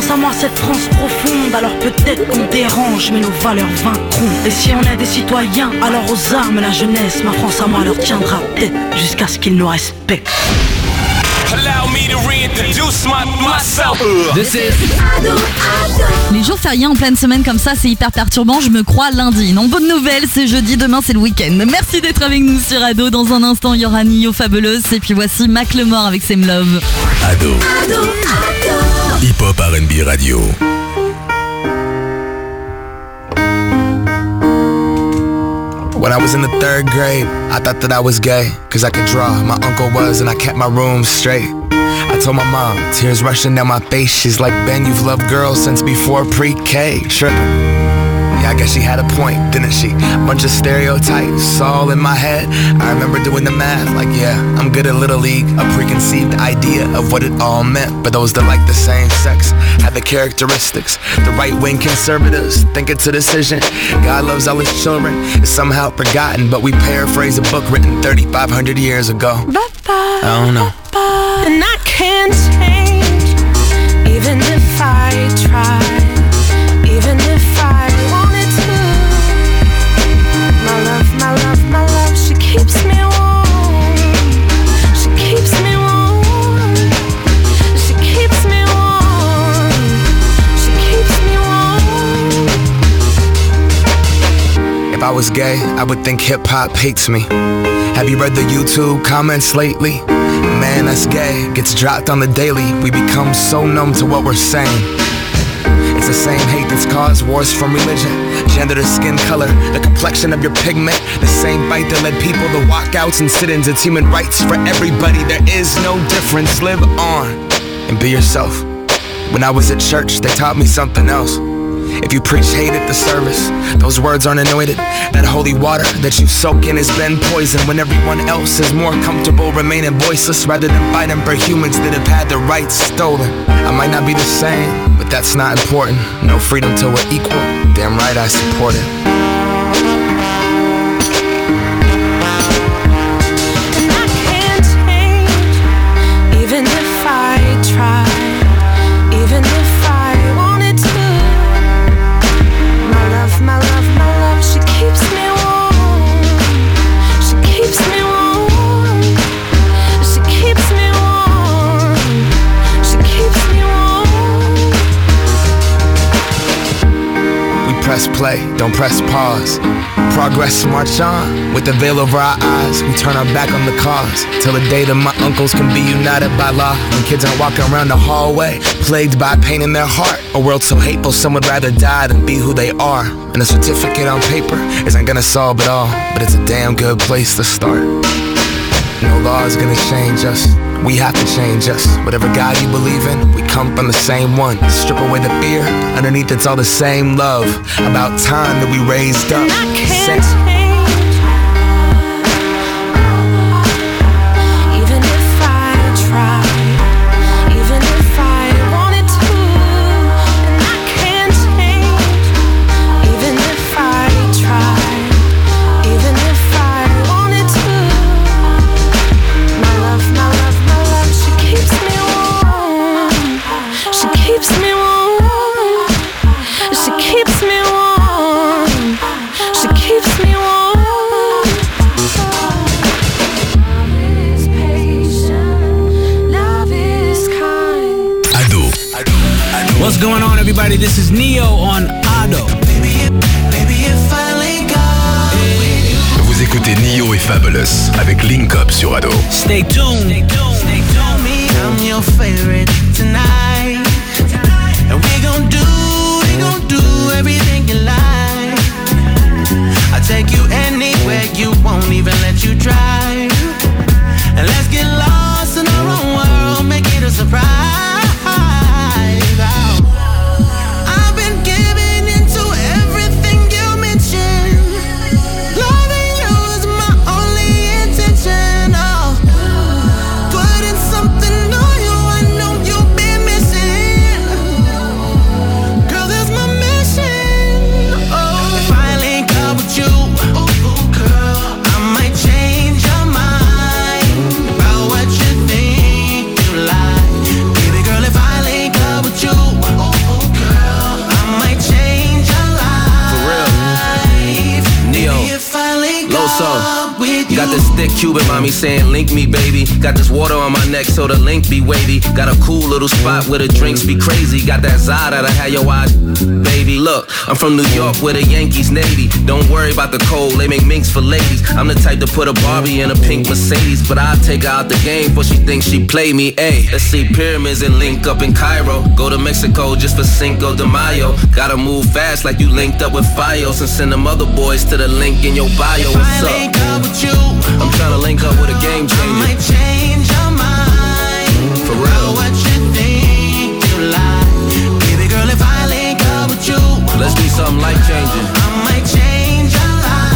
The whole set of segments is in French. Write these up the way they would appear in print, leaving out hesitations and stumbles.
à moi cette France profonde. Alors peut-être qu'on dérange, mais nos valeurs vaincront. Et si on est des citoyens, alors aux armes la jeunesse. Ma France à moi leur tiendra tête jusqu'à ce qu'ils nous respectent. Allow me to reintroduce myself. Les jours fériés en pleine semaine comme ça, c'est hyper perturbant. Je me crois lundi. Non, bonne nouvelle, c'est jeudi, demain c'est le week-end. Merci d'être avec nous sur Ado. Dans un instant, il y aura Nio Fabuleuse. Et puis voici Macklemore avec Same Love. Ado. Hip-hop R&B radio. When I was in the 3rd grade, I thought that I was gay, cause I could draw, my uncle was, and I kept my room straight. I told my mom, tears rushing down my face, she's like, Ben, you've loved girls since before pre-K, trippin'. Yeah, I guess she had a point, didn't she? Bunch of stereotypes all in my head. I remember doing the math, like yeah, I'm good at Little League. A preconceived idea of what it all meant. But those that like the same sex have the characteristics. The right-wing conservatives think it's a decision. God loves all his children is somehow forgotten, but we paraphrase a book written 3,500 years ago. I don't know. And I can't change, even if I try, even if I wanted to. My love, my love, my love, she keeps me warm. She keeps me warm. She keeps me warm. She keeps me warm. If I was gay, I would think hip-hop hates me. Have you read the YouTube comments lately? Man, that's gay, gets dropped on the daily. We become so numb to what we're saying. It's the same hate that's caused wars from religion, gender to skin color, the complexion of your pigment. The same fight that led people to walkouts and sit-ins. It's human rights for everybody, there is no difference. Live on and be yourself. When I was at church, they taught me something else. If you preach hate at the service, those words aren't anointed. That holy water that you soak in has been poisoned. When everyone else is more comfortable remaining voiceless rather than fighting for humans that have had their rights stolen. I might not be the same, but that's not important. No freedom till we're equal. Damn right I support it. And I can't change, even if I try, even if I wanted to. My love, my love, she keeps me warm. She keeps me warm. She keeps me warm. She keeps me warm. We press play, don't press pause. Progress march on, with the veil over our eyes. We turn our back on the cause, till the day that my uncles can be united by law. When kids aren't walking around the hallway, plagued by pain in their heart. A world so hateful, some would rather die than be who they are. And a certificate on paper isn't gonna solve it all, but it's a damn good place to start. No law is gonna change us, we have to change us. Whatever God you believe in, we come from the same one. Strip away the fear, underneath it's all the same love. About time that we raised up. And I can't change, even if I try, even if I wanted to. And I can't change, even if I try, even if I wanted to. My love, my love, my love, she keeps me warm. She keeps me warm. She keeps me warm. She keeps me warm. Love is patient. Love is kind. Ado. What's going on, everybody? This is Neo on Ado. Vous écoutez Nio et Fabulous avec Link Up sur Ado. Stay tuned. I'm your favorite tonight, and we gon' do everything you like. I'll take you anywhere you won't even let you drive, and let's get lost in our own world, make it a surprise. I've been giving into everything you mentioned. Loving you is my only intention. Oh, putting something on you, I know you've been missing. Cuban mommy saying, link me, baby. Got this water on my neck, so the link be wavy. Got a cool little spot where the drinks be crazy. Got that Zod that'll have your eyes, baby. Look, I'm from New York where the Yankees Navy. Don't worry about the cold, they make minks for ladies. I'm the type to put a Barbie in a pink Mercedes, but I'll take her out the game before she thinks she play me. Ayy, let's see pyramids and link up in Cairo. Go to Mexico just for Cinco de Mayo. Gotta move fast like you linked up with Fios and send them other boys to the link in your bio. What's up? Link up with you, I'm tryna link up with a game changer. I might change your mind. For real. What you think you like, baby girl? If I link up with you, let's do something life changing. I might change your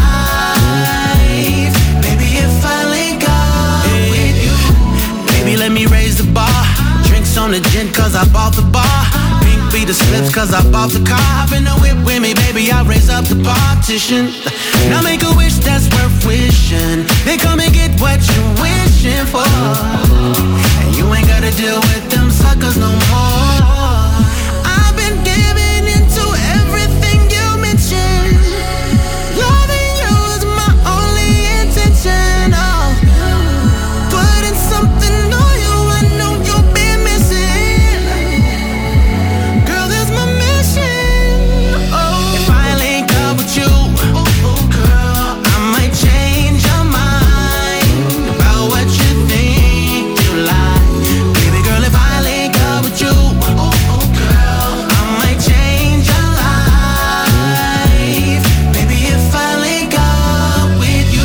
life, baby. If I link up with you, baby, let me raise the bar. Drinks on the gin 'cause I bought the bar. Pink be the slips 'cause I bought the car. Hop in the whip with me, baby. I'll raise up the partition. Now make a wish that's worth wishing. Then come and get what you're wishing for. And you ain't gotta deal with them suckers no more. I've been giving into everything you mentioned. Loving you is my only intention. Oh, putting something on you I know you've been missing. Girl, that's my mission. Oh, if I link up with you, girl, I might change your mind about what you think you like. Baby girl, if I link up with you, girl, I might change your life. Baby, if I link up with you.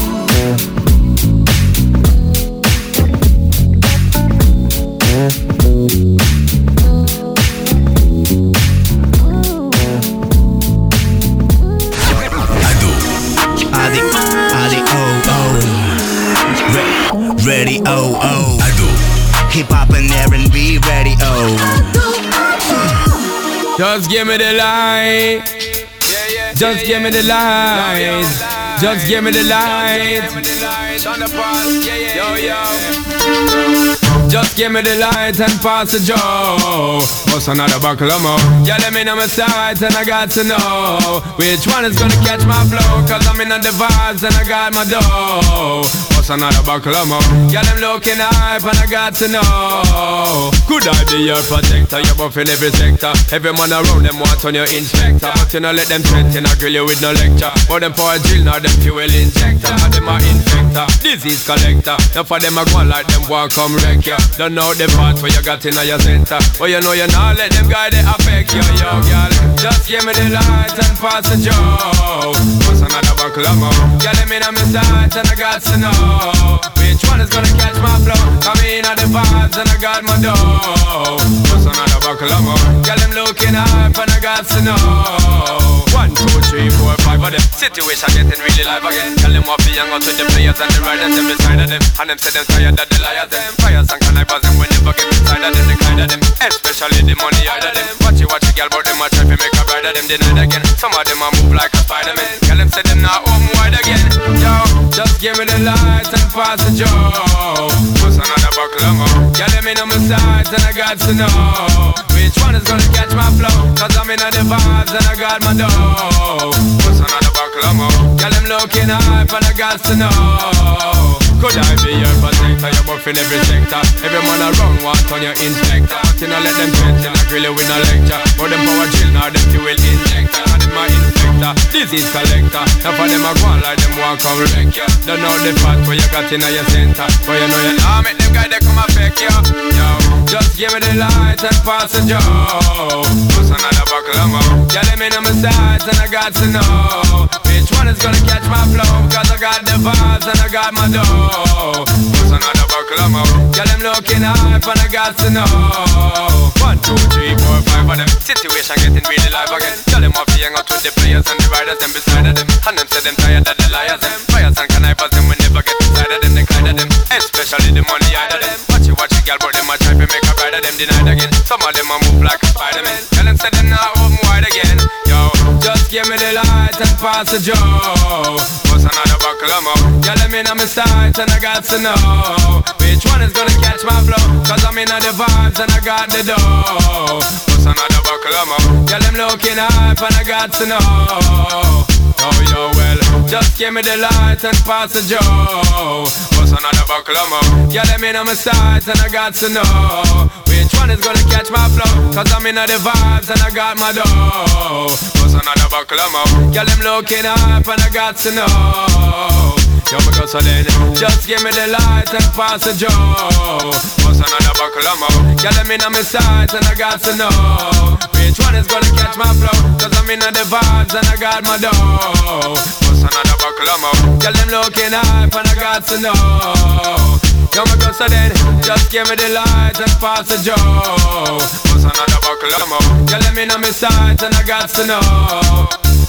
Ready, oh, oh. Ado. Hip hop and R&B, ready, oh. Just give me the light. Just give me the light. Just give me the light. Yo, yo. Just give me the light and pass the joe. What's another buckle of more? Yeah, let me know my sight and I got to know which one is gonna catch my flow. 'Cause I'm in the vibes and I got my dough. What's another buckle of more? Yeah, them looking hype and I got to know. Could I be your protector? You're buffing every sector. Every man around them wants on your inspector. But you know let them threaten, I grill you with no lecture. But them for a drill, now them fuel injector. Them a infector, disease collector. Now for them a go like them want come wreck ya. Don't know the part where you got in your center. But you know you not let them guys they affect you, yo, girl. Just give me the light and pass the joke. What's another buckle of more? Yeah, let me know my sight and I got to know which one is gonna catch my flow. Come in on the vibes and I got my dough. What's another buckle of more? Yeah, them looking hype and I got to know 1, 2, 3, 4, 5 of them. Situation getting really live again. Tell them what be young out with the players and the riders them beside of them. And them say them tired of the liars them. Fires and connivers them will never get inside of them. The kind of them, especially the money out of them. Watch it, girl, but them a try to make a bride of them denied again. Some of them a move like a Spider-Man. Tell them say them not home wide again. Yo, just give me the light and pass the joke. What's another buckle of more? Yeah, let me know my sides and I got to know which one is gonna catch my flow. 'Cause I'm in the vibes and I got my dough. What's another buckle of more? Yeah, them looking hype and I got to know. Could I be your protector? You're buffing every sector. Every man around want on your inspector. But you know let them threaten, I grill you with no lecture. But them power chill, now them fuel injector. Now them a infector, disease collector. Now for them a go on like them want come wreck ya. Don't know the part where you got in your center. But you know you nah make them guys they come affect ya. Yo, just give me the light and pass the joke. What's another buckle of more? Yeah, let me know my sides and I got to know which one is gonna catch my flow. 'Cause I got the vibes and I got my dough. What's another buckle of more? Yeah, them looking hype and I got to know 1, 2, 3, 4, 5 of them. Situation getting really live again. Tell them what be young out with the players and the riders them beside of them. And them say them tired of the liars them. Fires and connivers them will never get inside of them. The kind of them, especially the money out of them. Watch it, girl, but them a try to make a bride of them denied again. Some of them a move like a Spider-Man. Tell them say them not open wide again. Yo, just give me the light and pass the joke. What's another buckle of more? Yeah, let me know my sights and I got to know which one is gonna catch my flow. 'Cause I'm in the vibes and I got the dough. What's another buckle of more? Yeah, them looking hype and I got to know. Oh, yo, well, Just give me the light and pass the joe. What's another buckle of more? Yeah, let me know my sights and I got to know which one is gonna catch my flow. Cause I'm in the vibes and I got my dough. What's another buckle of more? Yeah, them looking up and I got to know. Yo, me go so then, just give me the light and pass the joe. What's another buckle of more? Yeah, let me know my sights and I got to know which one is gonna catch my flow. Cause I'm in the vibes and I got my dough. What's another buckle of more? Yeah, them looking up and I got to know. Yo, me go so then, just give me the light and pass the joe. What's another buckle of more? Yeah, let me know my sights and I got to know.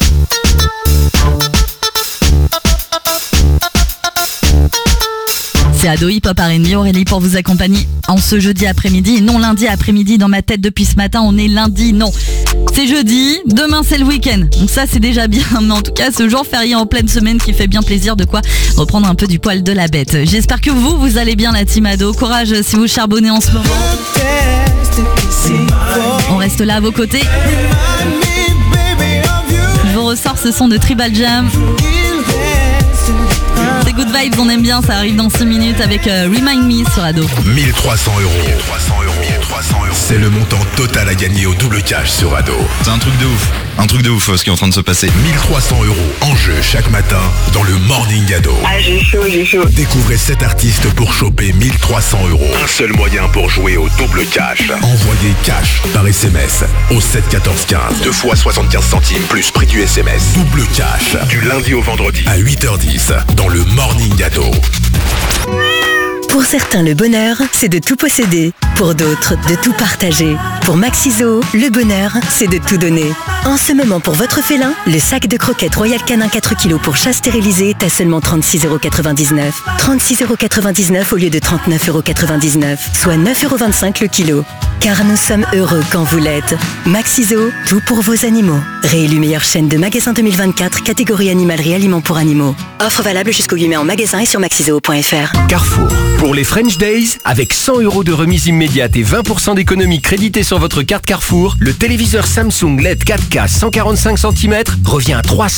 C'est Ado Hip Hop R&B, Aurélie pour vous accompagner en ce jeudi après-midi. Et non lundi après-midi dans ma tête depuis ce matin, on est lundi, non. C'est jeudi, demain c'est le week-end. Donc ça c'est déjà bien, mais en tout cas ce jour férié en pleine semaine qui fait bien plaisir, de quoi reprendre un peu du poil de la bête. J'espère que vous allez bien la team Ado. Courage si vous charbonnez en ce moment. On reste là à vos côtés. Je vous ressors ce son de Tribal Jam. C'est Good Vibes, on aime bien, ça arrive dans 6 minutes avec Remind Me sur Ado. 1300 €. C'est le montant total à gagner au double cash sur Ado. C'est un truc de ouf ce qui est en train de se passer. 1300 € en jeu chaque matin dans le Morning Ado. Ah, j'ai chaud. Découvrez 7 artistes pour choper 1300 €. Un seul moyen pour jouer au double cash. Envoyez cash par SMS au 7 14 15. 2 fois 75 centimes plus prix du SMS. Double cash du lundi au vendredi à 8h10 dans le Morning Ado. Pour certains, le bonheur, c'est de tout posséder. Pour d'autres, de tout partager. Pour Maxiso, le bonheur, c'est de tout donner. En ce moment, pour votre félin, le sac de croquettes Royal Canin 4 kg pour chat stérilisé est à seulement 36,99 €. 36,99 € au lieu de 39,99 €, soit 9,25 € le kilo. Car nous sommes heureux quand vous l'êtes. Maxiso, tout pour vos animaux. Réélu meilleure chaîne de magasins 2024, catégorie animalerie aliments pour animaux. Offre valable jusqu'au 8 mai en magasin et sur maxiso.fr. Carrefour. Pour les French Days, avec 100 € de remise immédiate et 20% d'économie créditée sur votre carte Carrefour, le téléviseur Samsung LED 4K 145 cm revient à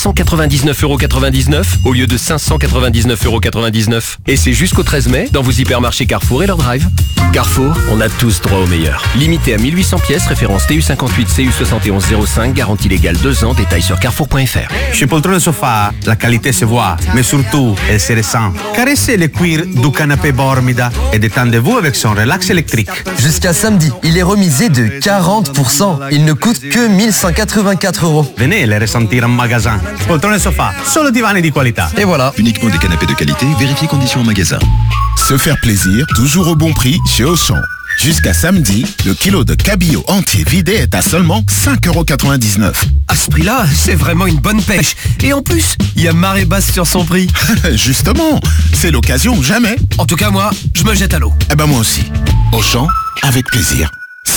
399,99 € au lieu de 599,99 €. Et c'est jusqu'au 13 mai dans vos hypermarchés Carrefour et leur drive. Carrefour, on a tous droit au meilleur. Limité à 1800 pièces, référence TU58 CU7105, garantie légale 2 ans, détails sur carrefour.fr. Chez Poltrone Sofa, la qualité se voit, mais surtout, elle se ressent. Caressez le cuir du canapé Bormida et détendez-vous avec son relax électrique. Jusqu'à samedi, il est remisé de 40%. Il ne coûte que 1184 €. Venez les ressentir en magasin. Poltrone Sofa, solo divani di qualità. Et voilà. Uniquement des canapés de qualité, vérifiez conditions en magasin. Se faire plaisir, toujours au bon prix chez Auchan. Jusqu'à samedi, le kilo de cabillaud entier vidé est à seulement 5,99 €. À ce prix-là, c'est vraiment une bonne pêche. Et en plus, il y a marée basse sur son prix. Justement, c'est l'occasion ou jamais. En tout cas, moi, je me jette à l'eau. Eh ben moi aussi. Auchan, avec plaisir.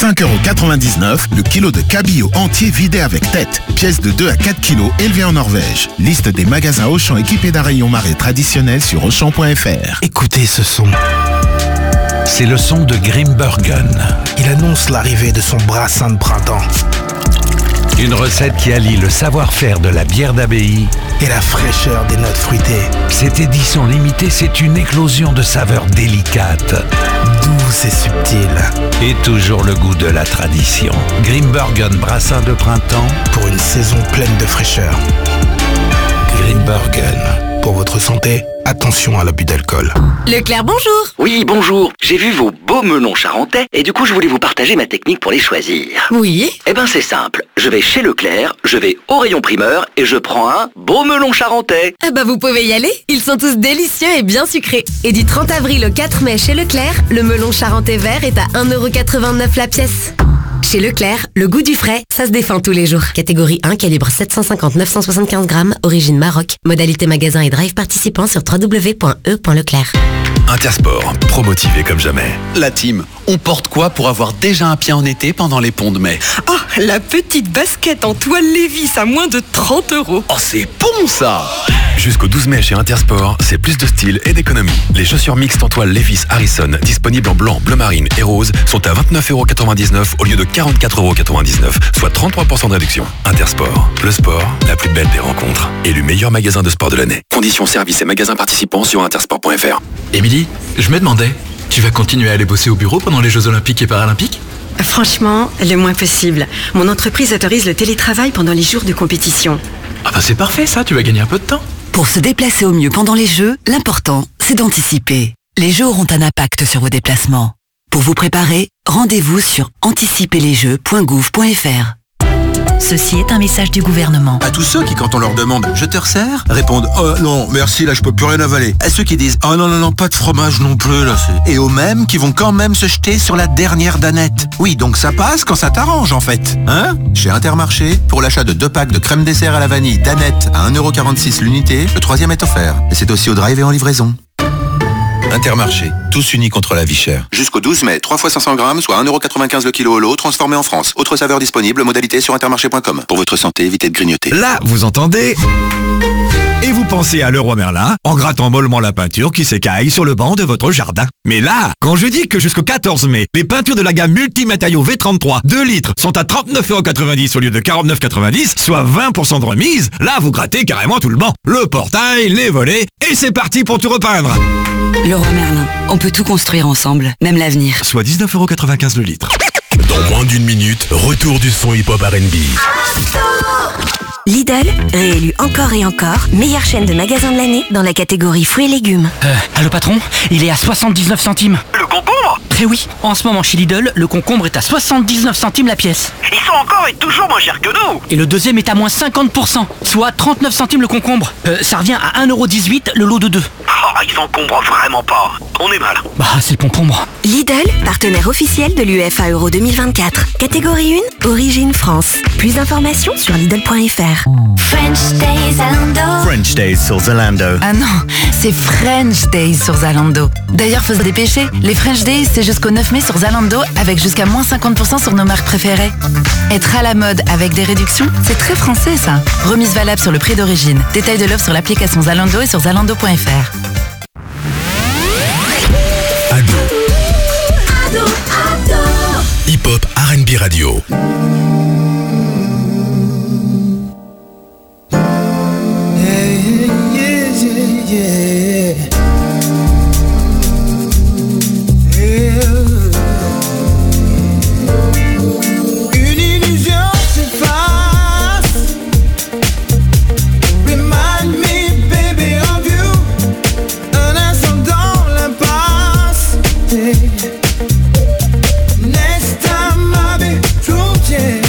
5,99 € le kilo de cabillaud entier vidé avec tête. Pièce de 2 à 4 kilos élevée en Norvège. Liste des magasins Auchan équipés d'un rayon marée traditionnel sur Auchan.fr. Écoutez ce son. C'est le son de Grimbergen. Il annonce l'arrivée de son brassin de printemps. Une recette qui allie le savoir-faire de la bière d'abbaye et la fraîcheur des notes fruitées. Cette édition limitée, c'est une éclosion de saveurs délicates, douces et subtiles. Et toujours le goût de la tradition. Grimbergen brassin de printemps pour une saison pleine de fraîcheur. Grimbergen. Pour votre santé, attention à l'abus d'alcool. Leclerc, bonjour. Oui, bonjour. J'ai vu vos beaux melons charentais et du coup, je voulais vous partager ma technique pour les choisir. Oui. Eh ben, c'est simple. Je vais chez Leclerc, je vais au rayon primeur et je prends un beau melon charentais. Eh ben, vous pouvez y aller. Ils sont tous délicieux et bien sucrés. Et du 30 avril au 4 mai chez Leclerc, le melon charentais vert est à 1,89 € la pièce. Chez Leclerc, le goût du frais, ça se défend tous les jours. Catégorie 1, calibre 750-975 grammes, origine Maroc. Modalité magasin et drive participant sur www.e.leclerc. Intersport, pro-motivé comme jamais. La team, on porte quoi pour avoir déjà un pied en été pendant les ponts de mai? Oh, la petite basket en toile Levi's à moins de 30 €. Oh, c'est bon ça! Jusqu'au 12 mai chez Intersport, c'est plus de style et d'économie. Les chaussures mixtes en toile Levi's Harrison, disponibles en blanc, bleu marine et rose, sont à 29,99€ au lieu de 44,99€, soit 33% de réduction. Intersport, le sport, la plus belle des rencontres. Élu meilleur magasin de sport de l'année. Conditions, services et magasins participants sur intersport.fr. Émilie, je me demandais, tu vas continuer à aller bosser au bureau pendant les Jeux Olympiques et Paralympiques ? Franchement, le moins possible. Mon entreprise autorise le télétravail pendant les jours de compétition. Ah bah c'est parfait ça, tu vas gagner un peu de temps. Pour se déplacer au mieux pendant les Jeux, l'important, c'est d'anticiper. Les Jeux auront un impact sur vos déplacements. Pour vous préparer, rendez-vous sur anticiperlesjeux.gouv.fr. Ceci est un message du gouvernement. À tous ceux qui, quand on leur demande « je te resserre ?» répondent « oh non, merci, là je peux plus rien avaler ». À ceux qui disent « oh non, pas de fromage non plus, là c'est... » Et aux mêmes qui vont quand même se jeter sur la dernière danette. Oui, donc ça passe quand ça t'arrange en fait. Hein ? Chez Intermarché, pour l'achat de 2 packs de crème dessert à la vanille danette à 1,46€ l'unité, le 3e est offert. Et c'est aussi au drive et en livraison. Intermarché, tous unis contre la vie chère. Jusqu'au 12 mai, 3 fois 500 grammes, soit 1,95€ le kilo au lot, transformé en France. Autre saveur disponible, modalité sur intermarché.com. Pour votre santé, évitez de grignoter. Là, vous entendez ? Et vous pensez à Leroy Merlin en grattant mollement la peinture qui s'écaille sur le banc de votre jardin. Mais là, quand je dis que jusqu'au 14 mai, les peintures de la gamme multimatériaux V33 2 litres sont à 39,90€ au lieu de 49,90€, soit 20% de remise, là vous grattez carrément tout le banc. Le portail, les volets, et c'est parti pour tout repeindre. Leroy Merlin, on peut tout construire ensemble, même l'avenir. Soit 19,95€ le litre. Dans moins d'une minute, retour du son hip-hop R&B. Lidl, réélu encore et encore, meilleure chaîne de magasins de l'année dans la catégorie fruits et légumes. Allô patron, il est à 79 centimes. Le concombre ? Eh oui, en ce moment chez Lidl, le concombre est à 79 centimes la pièce. Ils sont encore et toujours moins chers que nous. Et le deuxième est à moins 50%, soit 39 centimes le concombre. Ça revient à 1,18€ le lot de 2. Oh, ils encombrent vraiment pas. On est mal. Bah, c'est le concombre. Lidl, partenaire officiel de l'UEFA Euro 2024. Catégorie 1, origine France. Plus d'informations sur Lidl.fr. French Days Zalando. French Days sur Zalando. Ah non, c'est French Days sur Zalando. D'ailleurs, faut se dépêcher. Les French Days, c'est jusqu'au 9 mai sur Zalando avec jusqu'à moins 50% sur nos marques préférées. Être à la mode avec des réductions, c'est très français ça. Remise valable sur le prix d'origine. Détail de l'offre sur l'application Zalando et sur zalando.fr. Ado. Hip-hop R&B Radio. Une illusion s'efface. Remind me, baby, of you. Un instant dans l'impasse. Next time I'll be true, yeah.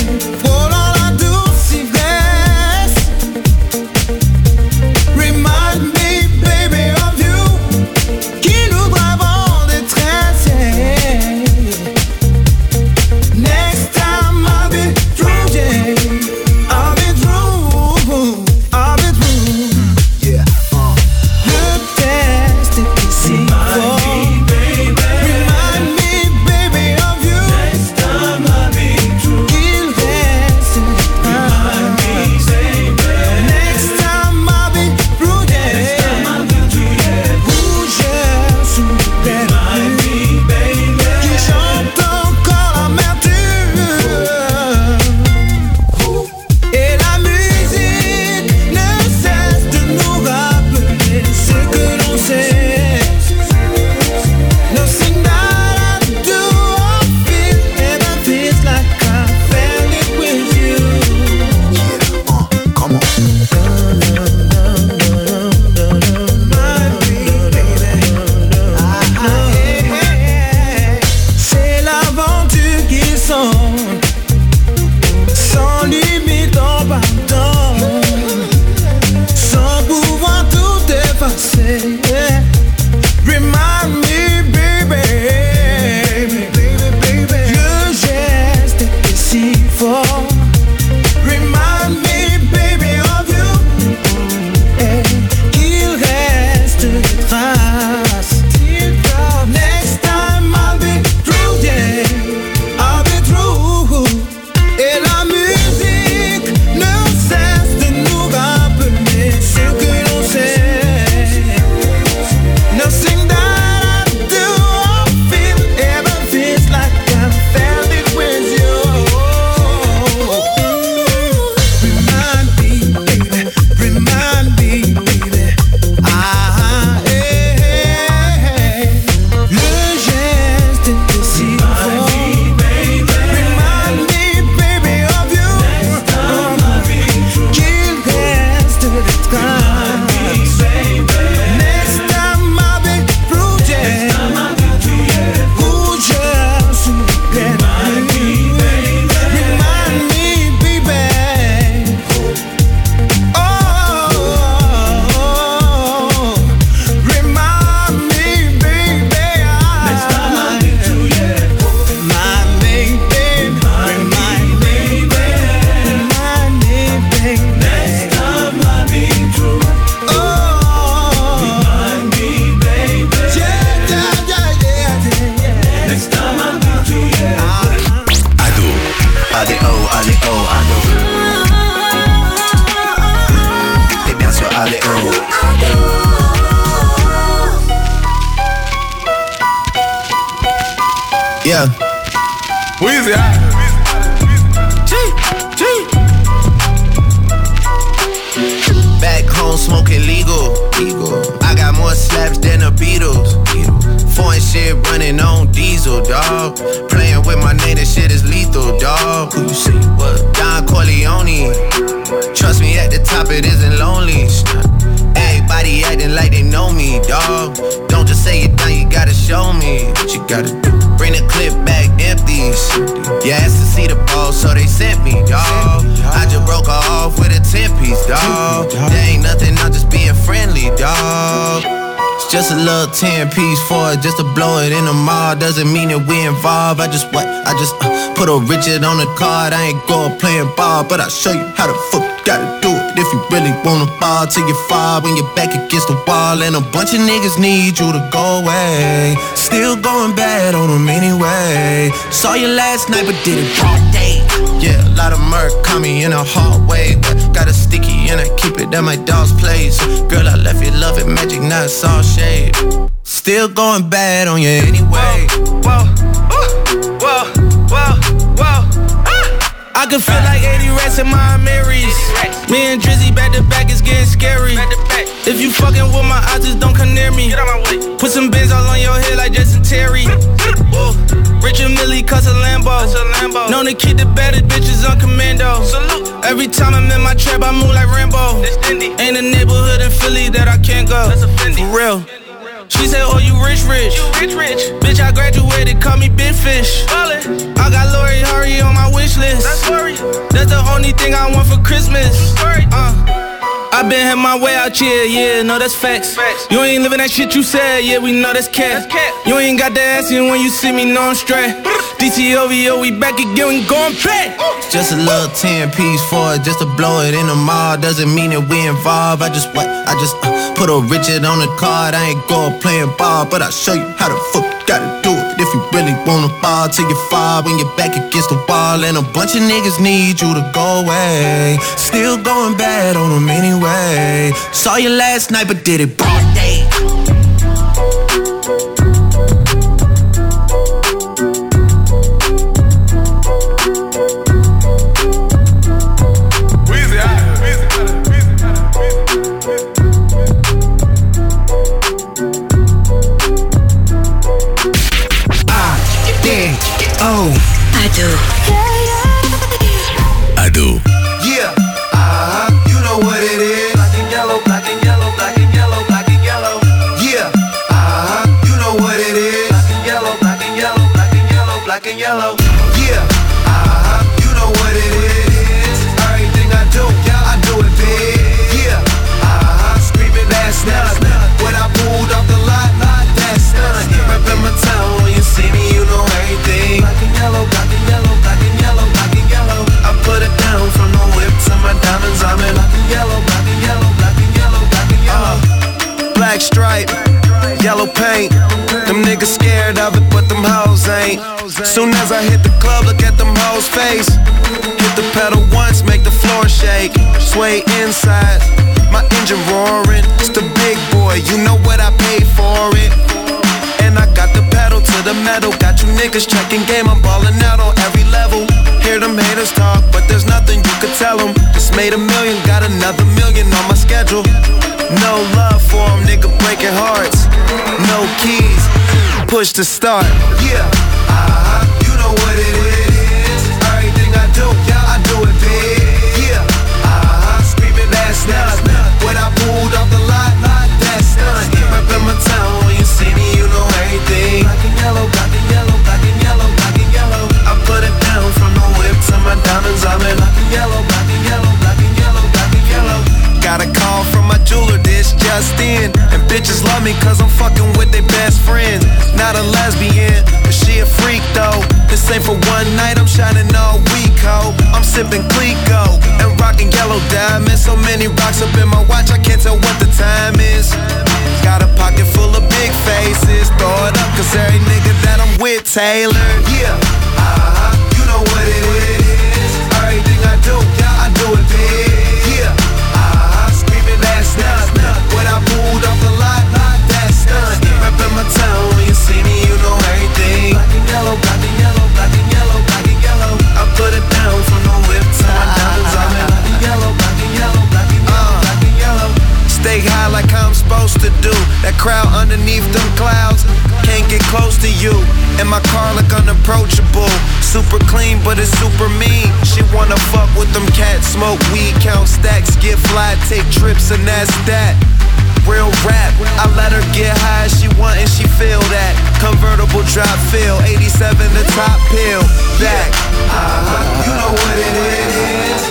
Yeah. Weezy, Back home smoking legal. I got more slaps than the Beatles. Foreign shit running on diesel, dawg. Playing with my name, this shit is lethal, dawg. Who you see? What? Don Corleone. Trust me, at the top it isn't lonely. Everybody acting like they know me, dawg. Don't just say it down, you gotta show me what you gotta do. Bring the clip back empties. You asked to see the ball, so they sent me, dawg. I just broke her off with a 10-piece, dawg. There ain't nothing, I'm just being friendly, dawg. It's just a little 10-piece for it, just to blow it in the mall. Doesn't mean that we involved. I just put a Richard on the card. I ain't going playing ball, but I'll show you how the fuck you gotta do it. If you really wanna ball till you fall when you're back against the wall. And a bunch of niggas need you to go away. Still going bad on them anyway. Saw you last night but did it all day. Yeah, a lot of murk caught me in a hard way, but got a sticky and I keep it at my dog's place. Girl, I left you love it, magic, not it's all shade. Still going bad on you anyway. Whoa, whoa, whoa, whoa. I can feel like 80 rats in my Marys. Me and Drizzy back to back, it's getting scary. If you fucking with my eyes, just don't come near me. Put some bins all on your head like Justin Terry. Richard Millie cuss a Lambo. Known to keep the baddest bitches on commando. Every time I'm in my trap, I move like Rambo. Ain't a neighborhood in Philly that I can't go. For real. She said, oh, you rich. You rich. Bitch, I graduated, call me Big Fish. I got Lori Hurry on my wish list. That's the only thing I want for Christmas. I been had my way out here, yeah, no, that's facts. You ain't living that shit you said, yeah, we know that's cat. You ain't got the ass in when you see me, no, I'm straight. DTOVO, we back again, we going back. Just a little 10-piece for it, just to blow it in the mall. Doesn't mean that we involved. I just put a Richard on the card. I ain't going playing ball, but I'll show you how the fuck you gotta do it. If you really wanna ball till you fall when you're back against the wall. And a bunch of niggas need you to go away. Still going bad on them anyway. Saw you last night but did it broad day. Ado. Yeah, you know what it is. Black and yellow, black and yellow, black and yellow, black and yellow. Yeah, you know what it is. Black and yellow, black and yellow, black and yellow, black and yellow. Yeah, you know what it is. Everything I do, yeah, I do it big. Yeah, screaming last night when I pulled off the lot. That's none. Reppin' my town when you see me, you know everything. Black and yellow, black and yellow, black and yellow, black and yellow. I put it down from the whip to my diamonds. I'm in black and yellow, black and yellow, black and yellow, black and yellow. Black stripe, yellow paint. Them niggas scared of it, but them hoes ain't. Soon as I hit the club, look at them hoes' face. Hit the pedal once, make the floor shake. Sway inside, my engine roaring. It's the big boy, you know what I paid for it. And I got the pedal to the metal. Got you niggas checking game, I'm ballin' out on every level. Hear them haters talk, but there's nothing you could tell them. Just made $1 million, got another $1 million on my schedule. No love for them, nigga breaking hearts. No keys, push to start. Yeah, you know what it is. Everything I do, yeah, I do it big. Yeah, screaming last night when I pulled off the lot. That's none. Reppin' my town when you see me, you know everything. Black and yellow, black and yellow, black and yellow, black and yellow. I put it down from the whip to my diamonds. I'm in black and yellow, black and yellow, black and yellow, black and yellow. Got a call from my jeweler, this just in. And bitches love me cause I'm fucking with their best friends. Not a lesbian, but she a freak though. This ain't for one night, I'm shining all week, ho. I'm sipping Clico and rocking yellow diamonds. So many rocks up in my watch, I can't tell what the time is. Got a pocket full of big faces. Throw it up cause every nigga that I'm with Taylor. Yeah, you know what it is. Everything I do, yeah, I do it big. Yeah, screaming last night when I pulled off the lot. That's done. Reppin' my town when you see me, you know everything. Black and yellow, black and super clean, but it's super mean. She wanna fuck with them cats, smoke weed, count stacks, get fly, take trips, and that's that. Real rap, I let her get high as she want and she feel that. Convertible drop feel, 87 the top pill, back. You know what it is.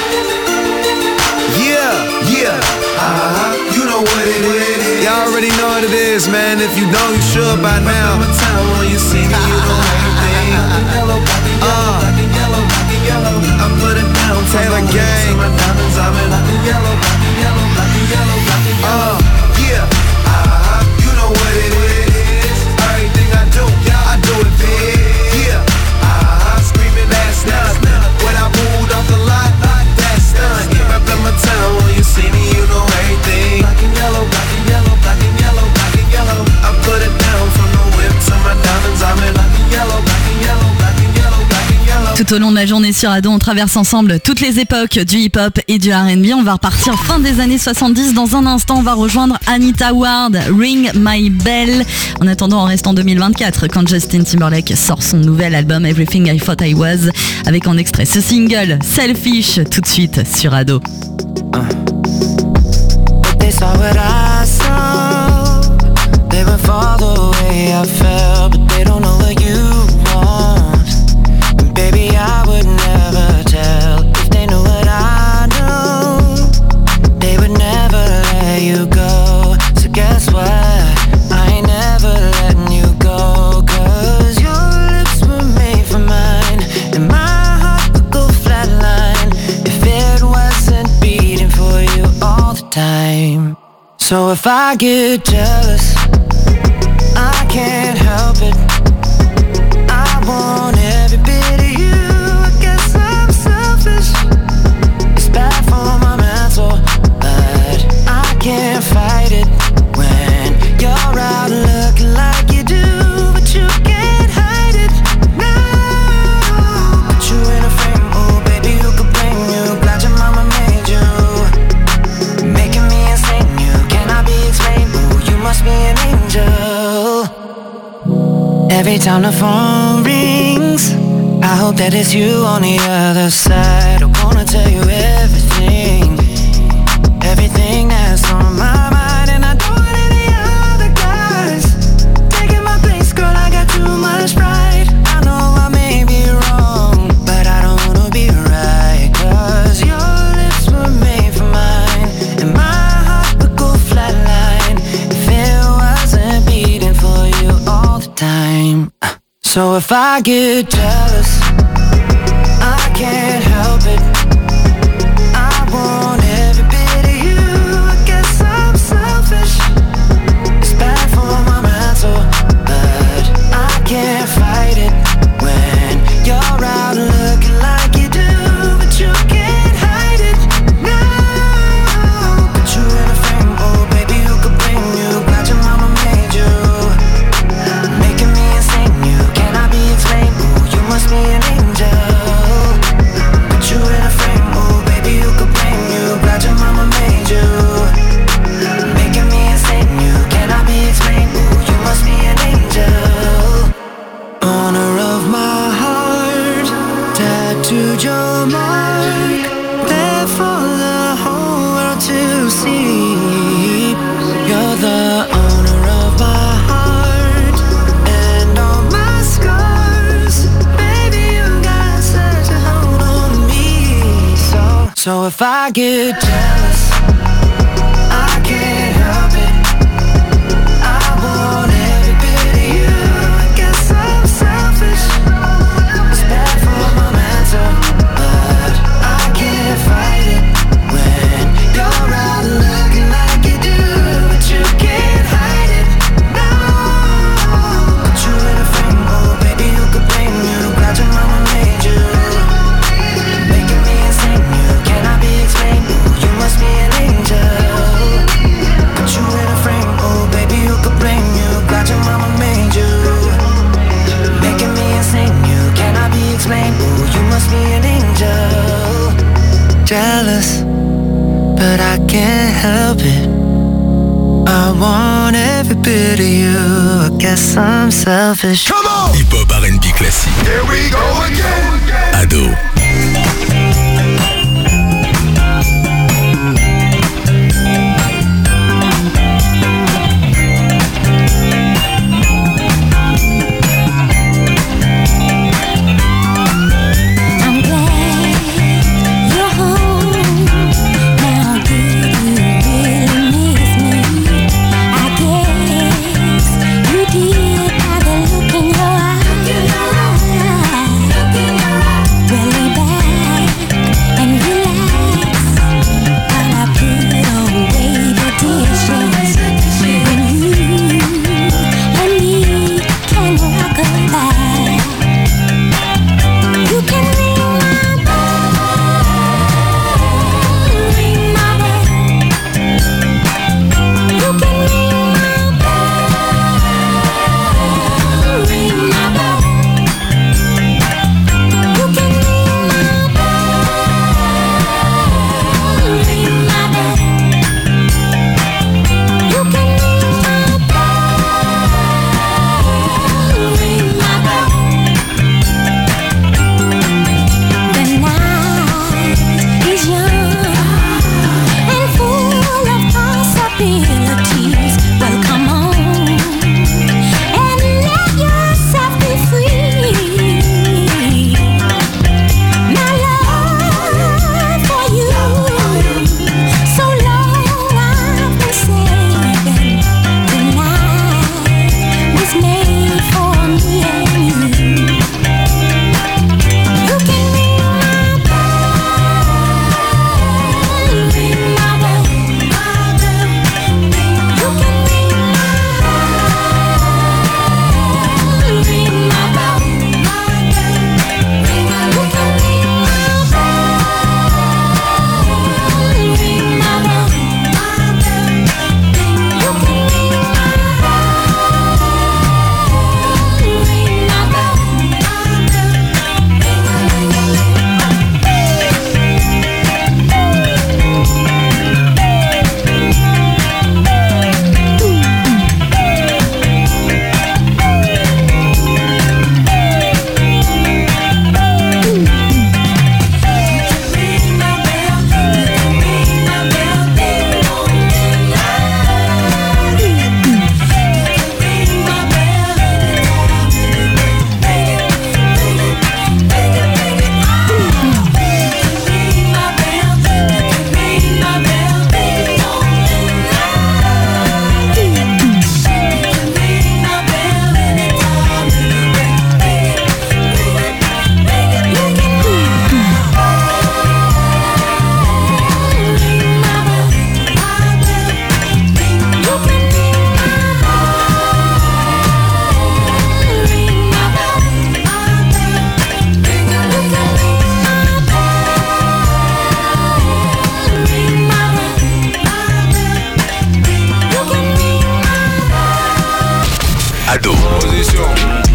Yeah, you know what it is. Y'all already know what it is, man. If you don't, you should by now. When you see me, you know everything. Black and yellow, black and yellow. I put it down. Taylor Gang. My diamonds, I'm in black and yellow, black and yellow, black and yellow, black and yellow. Yeah, you know what it is. Everything I do, I do it big. Yeah, screaming that's nothing. When I moved off the lot, that's done. Town, when you see me, you know everything. Black and yellow, black and yellow, black and yellow, black and yellow. I put it down from the whip to my diamonds. I'm in black and yellow, black and yellow, black and yellow, black and yellow. Tout au long de la journée sur Ado, on traverse ensemble toutes les époques du hip-hop et du R&B. On va repartir fin des années 70. Dans un instant, on va rejoindre Anita Ward, Ring My Bell. En attendant, on reste en 2024 quand Justin Timberlake sort son nouvel album Everything I Thought I Was, avec en extrait ce single Selfish, tout de suite sur Ado. They saw what I saw. They would fall the way I felt, but they don't know what you want. And baby, I would never tell if they knew what I know. They would never let you go. So guess what? I ain't never letting you go. 'Cause your lips were made for mine, and my heart would go flatline if it wasn't beating for you all the time. So if I get jealous, I can't help it. I want every bit of you. I guess I'm selfish. It's bad for my mental, but I can't fight it when you're out looking like you do, but you can't hide it. No, put you in a frame, oh baby, who could blame you? Glad your mama made you, making me insane. You cannot be explained. Oh, you must be an angel. Every time the phone rings, I hope that it's you on the other side. I wanna tell you everything, everything that's on my mind. And I don't want any other guys taking my place, girl, I got too much pride. I know I may be wrong, but I don't wanna be right. 'Cause your lips were made for mine, and my heart would go flatline if it wasn't beating for you all the time. So if I get jealous, I can't help it. I want every bit of you. I guess I'm selfish. It's bad for my mental, but I can't fight it when you're out looking like you do, but you can't hide it. No, put you in a frame, oh baby, who could blame you? Glad your mama made you, making me insane. You cannot be explained. Oh, you must be an angel. Put you in a frame, oh baby, who could blame you? Glad your mama made you, making me insane. You cannot be explained. Oh, you must be an angel. Owner of my heart, tattooed your mark, there for the whole world to see. You're the owner of my heart and all my scars. Baby, you got such a hold on me. So if I get jealous, I can't help it. I want every bit of you. I guess I'm selfish. It's bad for my mental, but I can't fight it when you're out looking like you do, but you can't hide it. No, put you in a frame, oh baby, who could blame you? Glad your mama made you, making me insane. You cannot be explained. Oh, you must be an angel. Put you in a frame, oh baby, who could blame you? Glad your mama made you, making me insane. You cannot be explained. Oh, you must be an angel. Jealous, but I can't help it. I want it. every bit of you. I guess I'm selfish. Come on! Hip-hop R&B classique. Here we go again. Ado. Ado. Position.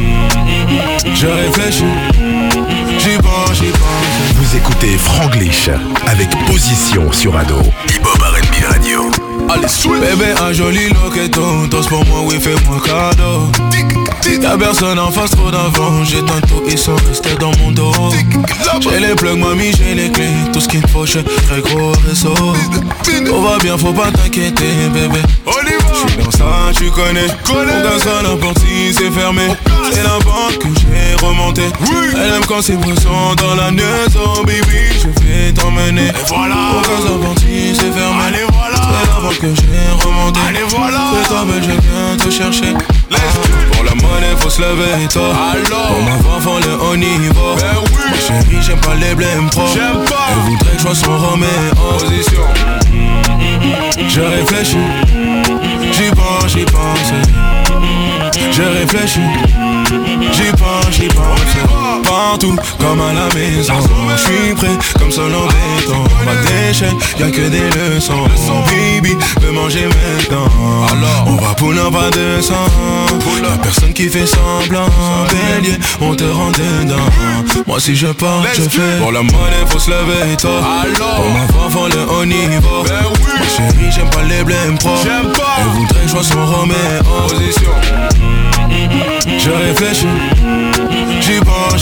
Je réfléchis. J'y pense. Vous écoutez Franglish avec Position sur Ado. Hip-hop R&B Radio. Allez, sweet. Bébé, un joli loqueton. Tous pour moi, oui, fais-moi cadeau. Y'a personne en face, trop d'avant. J'éteins tout, ils sont restés dans mon dos. J'ai les plugs, mamie, j'ai les clés. Tout ce qu'il me faut, j'ai très gros réseau. Tout va bien, faut pas t'inquiéter, bébé. J'suis dans ça, tu connais. Aucun seul n'importe si c'est fermé. C'est la banque que j'ai remonté. Elle aime quand c'est brûlant dans la maison, baby. Je vais t'emmener. Aucun seul n'importe si c'est fermé. Allez, voilà. C'est la banque que j'ai remonté. Allez, voilà. C'est toi, belle, je viens te chercher. Pour la monnaie, faut se lever, toi. Pour ma femme, le haut niveau. Ma chérie, j'aime pas les blèmes trop. Elle voudrait que je sois son Roméo. Position. Je réfléchis. J'y pense. J'ai réfléchi, j'y pense, partout comme à la maison. J'suis prêt comme seul en béton. Ma déchaîne, y'a que des leçons. Baby, veux manger maintenant. On va pull up à 200. Y'a personne qui fait semblant. Bélier, on te rend dedans. Moi si je pars, je fais. Pour la monnaie, faut se lever tôt. Pour ma femme, faut le haut niveau. Ma chérie, j'aime pas les blèmes pro. Elle voudrait que je sois son Roméo. Position. Je réfléchis, j'y pense.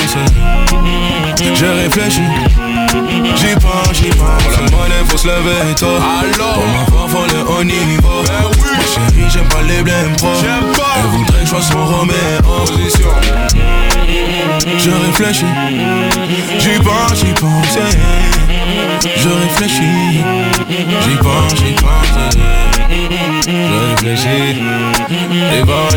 Je réfléchis, j'y pense. Pour la monnaie, faut se lever tôt. Pour ma femme, faut le haut niveau. Ma chérie, j'aime pas les blèmes pro. Elle voudrait que je sois son Roméo. Position. Je réfléchis, j'y pense. Je réfléchis, j'y pense. Je réfléchis, j'y pense.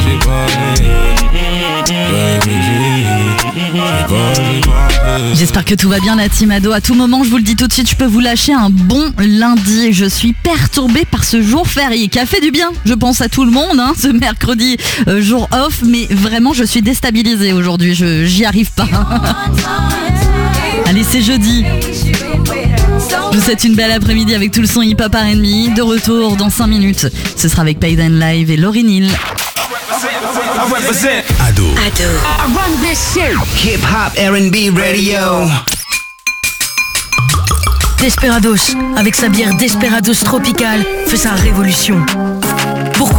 J'espère que tout va bien la team ado. À tout moment, je vous le dis tout de suite, je peux vous lâcher un bon lundi. Je suis perturbée par ce jour férié qui a fait du bien, je pense, à tout le monde, hein, ce mercredi, jour off. Mais vraiment, je suis déstabilisée aujourd'hui, j'y arrive pas. Allez, c'est jeudi. Je vous souhaite une belle après-midi avec tout le son hip-hop R&B. De retour dans 5 minutes. Ce sera avec Paid and Live et Lauryn Hill. Ado. I run this shit. Hip Hop R&B Radio. Desperados, avec sa bière Desperados Tropical, fait sa révolution. Pourquoi ?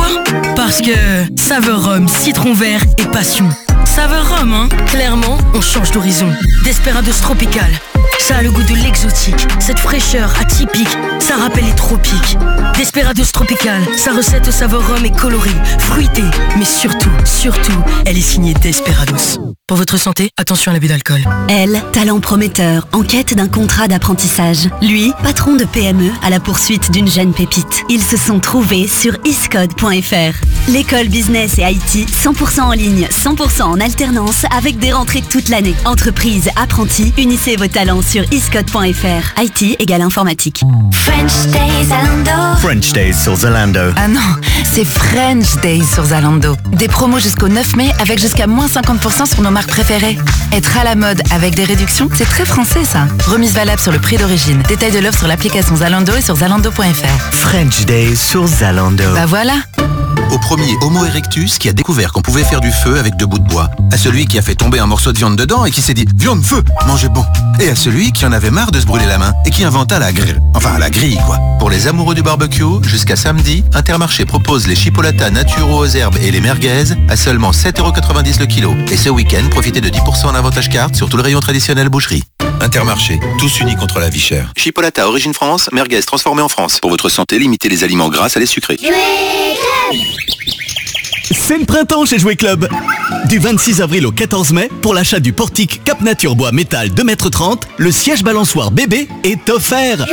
Parce que saveur rhum, citron vert et passion. Saveur rhum, hein ? Clairement, on change d'horizon. Desperados Tropical, ça a le goût de l'exotique. Cette fraîcheur atypique, ça rappelle les tropiques. Desperados Tropical, sa recette au saveur rhum est colorée, fruitée, mais surtout, elle est signée Desperados. Pour votre santé, attention à l'abus d'alcool. Elle, talent prometteur, en quête d'un contrat d'apprentissage. Lui, patron de PME à la poursuite d'une jeune pépite. Ils se sont trouvés sur iscode.fr. L'école business et IT 100% en ligne, 100% en alternance avec des rentrées toute l'année. Entreprise, apprentis, unissez vos talents sur iscode.fr. IT égale informatique. French Days Zalando. French Days sur Zalando. Ah non, c'est French Days sur Zalando. Des promos jusqu'au 9 mai avec jusqu'à moins 50% sur nos marques préférées. Être à la mode avec des réductions, c'est très français ça. Remise valable sur le prix d'origine. Détail de l'offre sur l'application Zalando et sur zalando.fr. French Days sur Zalando. Bah voilà. Au premier Homo erectus qui a découvert qu'on pouvait faire du feu avec 2 bouts de bois. À celui qui a fait tomber un morceau de viande dedans et qui s'est dit « Viande, feu, mangez bon !» Et à celui qui en avait marre de se brûler la main et qui inventa la grille. Enfin, la grille, quoi. Pour les amoureux du barbecue, jusqu'à samedi, Intermarché propose les chipolatas naturaux aux herbes et les merguez à seulement 7,90€ le kilo. Et ce week-end, profitez de 10% en avantage carte sur tout le rayon traditionnel boucherie. Intermarché, tous unis contre la vie chère. Chipolata origine France, merguez transformée en France. Pour votre santé, limitez les aliments gras à les sucrés. C'est le printemps chez Jouet Club. Du 26 avril au 14 mai, pour l'achat du portique Cap Nature Bois Métal 2,30 m, le siège balançoire bébé est offert.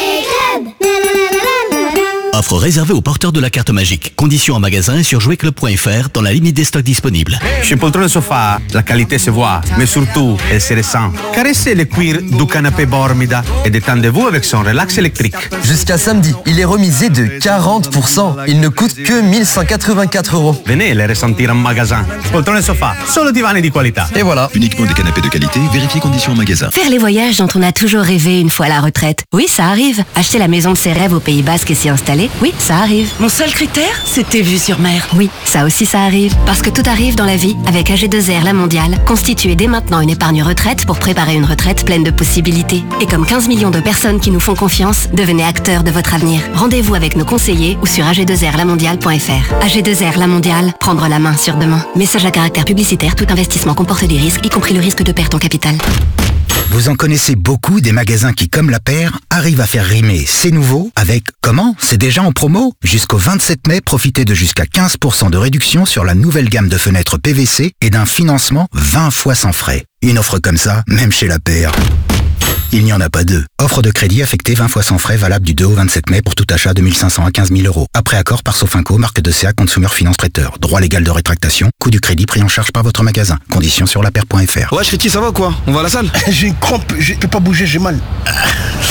Offre réservée aux porteurs de la carte magique. Conditions en magasin et sur jouetclub.fr dans la limite des stocks disponibles. Chez Poltrone Sofa, la qualité se voit, mais surtout, elle se ressent. Caressez le cuir du canapé Bormida et détendez-vous avec son relax électrique. Jusqu'à samedi, il est remisé de 40%. Il ne coûte que 1184 €. Venez les ressentir en magasin. Poltrone Sofa, solo divani di qualità. Et voilà. Uniquement des canapés de qualité, vérifiez conditions en magasin. Faire les voyages dont on a toujours rêvé une fois à la retraite. Oui, ça arrive. Acheter la maison de ses rêves au Pays Basque et s'y installer. Oui, ça arrive. Mon seul critère, c'était vue sur mer. Oui, ça aussi ça arrive. Parce que tout arrive dans la vie avec AG2R La Mondiale. Constituez dès maintenant une épargne retraite pour préparer une retraite pleine de possibilités. Et comme 15 millions de personnes qui nous font confiance, devenez acteurs de votre avenir. Rendez-vous avec nos conseillers ou sur ag2rlamondiale.fr. AG2R La Mondiale, prendre la main sur demain. Message à caractère publicitaire, tout investissement comporte des risques, y compris le risque de perte en capital. Vous en connaissez beaucoup des magasins qui, comme la paire, arrivent à faire rimer c'est nouveau avec comment ? C'est déjà en promo ? Jusqu'au 27 mai, profitez de jusqu'à 15% de réduction sur la nouvelle gamme de fenêtres PVC et d'un financement 20 fois sans frais. Une offre comme ça, même chez la paire, il n'y en a pas deux. Offre de crédit affectée 20 fois sans frais valable du 2 au 27 mai pour tout achat de 1 500 à 15 000 €. Après accord par Sofinco, marque de CA Consumer Finance Prêteur. Droit légal de rétractation. Coût du crédit pris en charge par votre magasin. Conditions sur lapaire.fr. Ouais, Chriti, ça va quoi ? On va à la salle ? J'ai une crampe, je peux pas bouger, j'ai mal.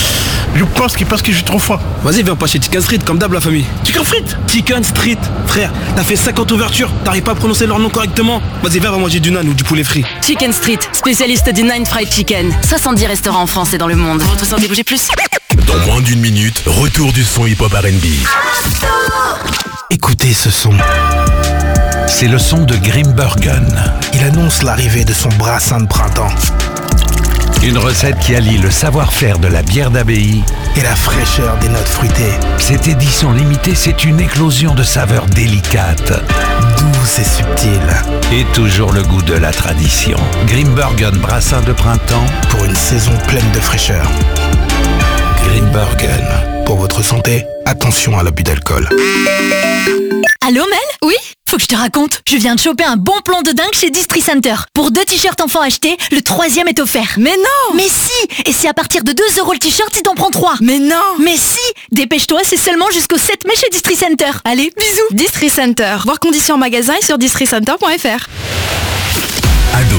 Je pense qu'il pense que je suis trop fort. Vas-y, viens pas chez Chicken Street, comme d'hab la famille. Chicken Street? Chicken Street. Frère, t'as fait 50 ouvertures, t'arrives pas à prononcer leur nom correctement. Vas-y, viens, va manger du nan ou du poulet frit. Chicken Street, spécialiste du Nine Fried Chicken. 70 restaurants en France et dans le monde. Votre santé, bougez plus. Dans moins d'une minute, retour du son hip-hop R&B. Écoutez ce son. C'est le son de Grimbergen. Il annonce l'arrivée de son brassin de printemps. Une recette qui allie le savoir-faire de la bière d'abbaye et la fraîcheur des notes fruitées. Cette édition limitée, c'est une éclosion de saveurs délicates, douces et subtiles. Et toujours le goût de la tradition. Grimbergen brassin de printemps pour une saison pleine de fraîcheur. Grimbergen. Pour votre santé, attention à l'abus d'alcool. Allô Mel? Oui? Faut que je te raconte. Je viens de choper un bon plan de dingue chez Distri Center. Pour 2 t-shirts enfants achetés, le 3e est offert. Mais non! Mais si! Et c'est à partir de 2 € le t-shirt si t'en prends 3. Mais non! Mais si! Dépêche-toi, c'est seulement jusqu'au 7 mai chez Distri Center. Allez, bisous! Distri Center. Voir conditions en magasin et sur districenter.fr. Ado.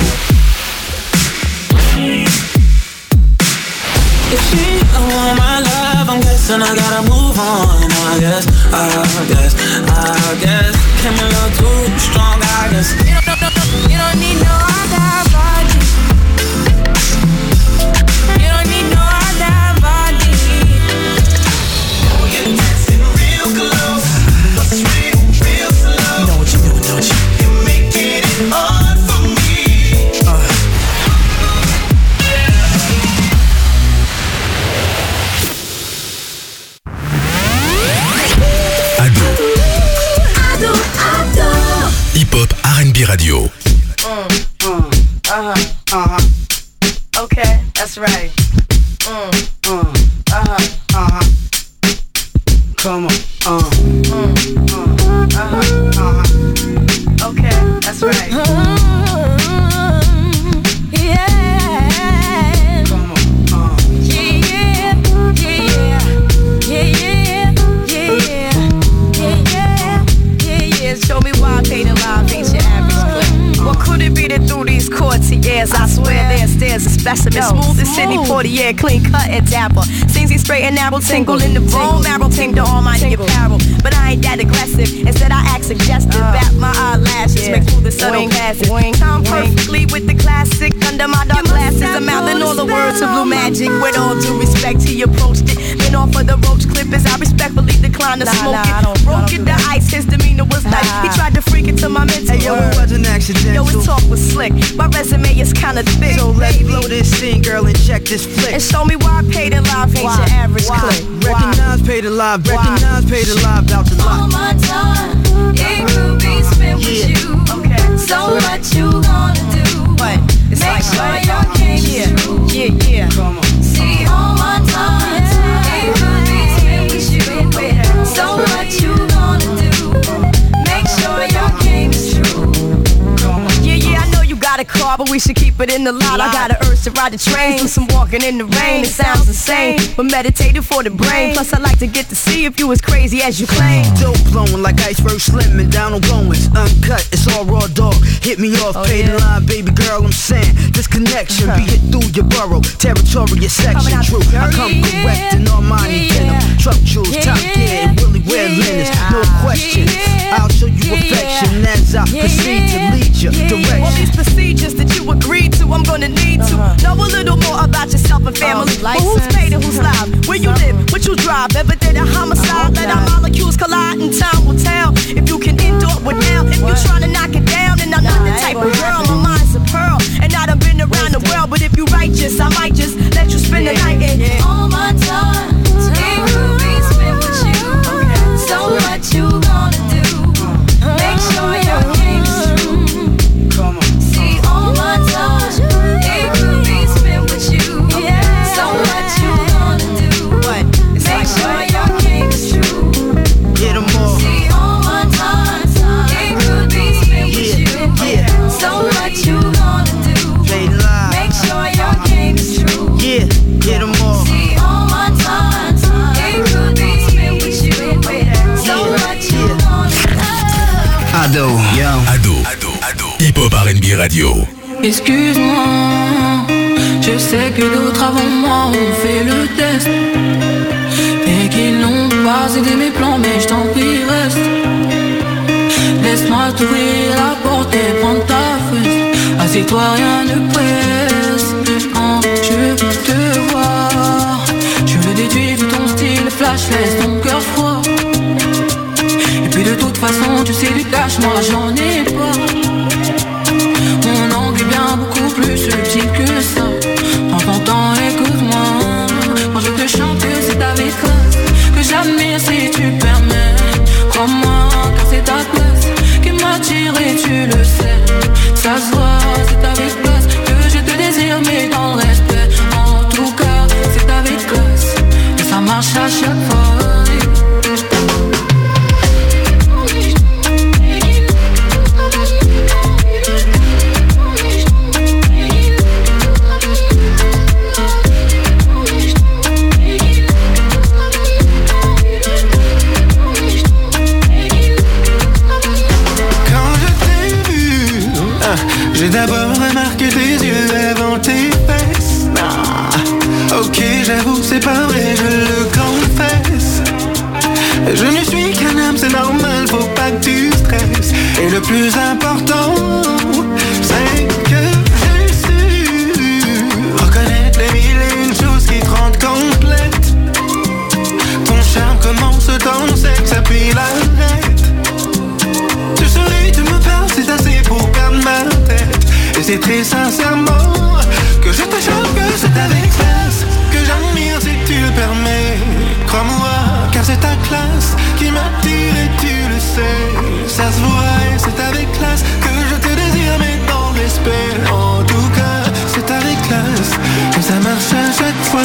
If she don't want my love, I'm guessing I gotta move on. I guess. Came a little too strong, I guess. You don't need no other body. You don't need no other body. Oh, you're dancing real close, but it's real slow. You know what you're doing, don't you? You're making it hard for me. Hip-hop R&B Radio. Okay, that's right. Come on. Okay, that's right. Yeah. Come on. Yeah. Show me why I paid in love ain't your average clip. What could it be that through these courts years I swear there's a specimen smooth as Sidney Poitier, clean cut and dapper. Seems he straight and narrow, tingle in the bone marrow, ting to all my apparel. But I ain't that aggressive. Instead I act suggestive. Bat my eyelashes, make through the subtle passes. Time perfectly with the classic under my dark glasses. I'm mouthing all the words of blue magic. With all due respect, he approached it. Been off of the roach clip as I respectfully declined to smoke it. Broke it, the ice, his demeanor was like he tried to freak it to my mental. Hey yo, it wasn't accidental. Yo, his talk was slick. My resume is kinda thick. So let's blow this scene, girl, and check this flick. And show me why paid in live ain't your average clip. Recognize paid alive, recognize paid alive, about to all my time, it could be spent with you. Okay. So what you gonna do? What? It's make sure your game is true. Yeah. Come on. See all my time, it could be spent with you. So what you gonna do? Make sure your game is true. Yeah, I know you got a car, but we should keep it in the lot. I got an urge to ride the train, do some walking in the rain. It sounds insane, but meditative for the brain. Plus, I like to get to see if you as crazy as you claim. Dope blowing like iceberg slim and down on Gomez. Uncut, it's all raw dog. Hit me off, pay the line, baby girl, I'm saying. This connection be hit through your borough. Territorial section, true. I come correct in all money denim. Truck jewels, top gear, and really wear linens. No question, I'll show you affection as I proceed to lead you direction. All these procedures that you agreed to, I'm gonna need to know a little more about yourself and family. But who's paid and who's live? Where you live? What you drive? Ever did a homicide? Let our molecules collide and time will tell if you can endure without. If you trying to knock it down, then I'm not the type of girl. My mind's a pearl, and I done been around the world. But if you righteous, I might just let you spend the night in all my time. It could be spent with you. So what you gonna do? Make sure your game is true. Come on. See all my time, it could be spent with you. So what you gonna do? What? Make sure your game is true. Get 'em all. See all my time, it could be spent with you. So what you gonna do? Play live. Make sure your game is true. Yeah, get 'em all. See all my time, it could be spent with you. So what you gonna do? Ado, Ado. Hip-hop R&B Radio. Excuse-moi, Je sais que d'autres avant moi ont fait le test et qu'ils n'ont pas aidé mes plans, mais je t'en prie reste. Laisse-moi t'ouvrir la porte et prendre ta fesse. Assieds-toi, rien ne presse. Je veux te voir. Je veux déduire de ton style flash, laisse ton cœur froid. Et puis de toute façon tu sais du cash, moi j'en ai pas. Mon angle est bien beaucoup plus subtil que ça. Prends ton temps, écoute-moi. Quand je te chante que c'est avec classe, que j'admire si tu permets. Crois-moi car c'est ta place qui m'attire et tu le sais. Ça se voit, c'est avec classe que je te désire mais dans le respect. En tout cas c'est avec classe et ça marche à chaque fois. J'ai d'abord remarqué tes yeux avant tes fesses. Ok, j'avoue, c'est pas vrai, je le confesse. Je ne suis qu'un homme, c'est normal, faut pas que tu stresses. Et le plus important, c'est que j'ai su reconnaître les mille et une choses qui te rendent complète. Ton charme commence dans le sexe, puis l'arrête. Tu souris, tu me parles, c'est assez pour perdre ma tête. Et c'est très sincèrement que je te chante que c'est avec classe, que j'admire si tu le permets. Crois-moi, car c'est ta classe qui m'attire et tu le sais. Ça se voit et c'est avec classe que je te désire mais dans le respect. En tout cas, c'est avec classe et ça marche à chaque fois.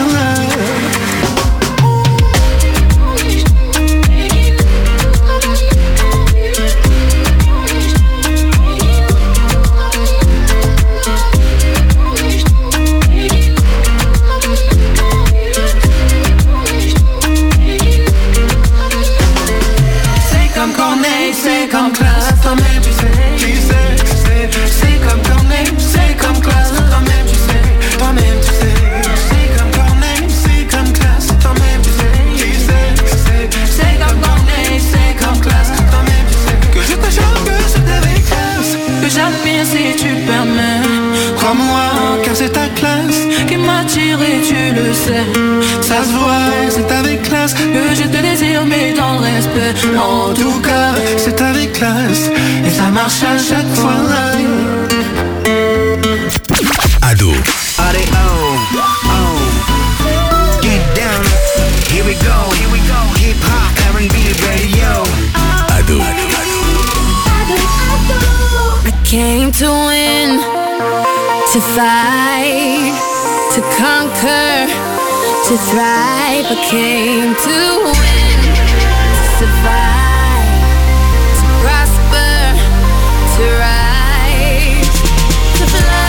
C'est comme classe, toi-même tu sais, qui c'est, c'est comme Corneille, c'est comme classe, toi-même tu sais, toi-même tu sais. C'est comme Corneille, c'est comme classe, toi-même tu sais, qui c'est comme Corneille, c'est comme classe, toi-même tu sais. Que je te chante que c'est avec classe, que j'admire si tu permets. Crois-moi, car c'est ta classe qui m'attire et tu le sais. Ça se voit, c'est avec classe que je te désire mais dans le respect. En tout cas, c'est avec classe et ça marche à chaque fois. Ado. Allez, get down, here we go, hip hop, R&B radio. Ado. I came to win, to fight, to conquer, to thrive. I came to win, to survive, to prosper, to rise, to fly.